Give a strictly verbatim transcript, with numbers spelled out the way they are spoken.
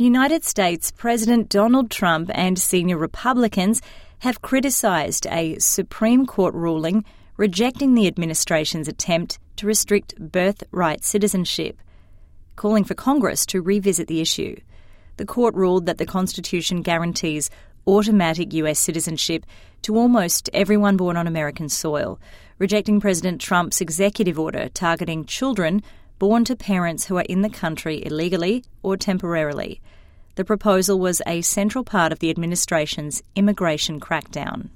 United States President Donald Trump and senior Republicans have criticised a Supreme Court ruling rejecting the administration's attempt to restrict birthright citizenship, calling for Congress to revisit the issue. The court ruled that the Constitution guarantees automatic U S citizenship to almost everyone born on American soil, rejecting President Trump's executive order targeting children born to parents who are in the country illegally or temporarily. The proposal was a central part of the administration's immigration crackdown.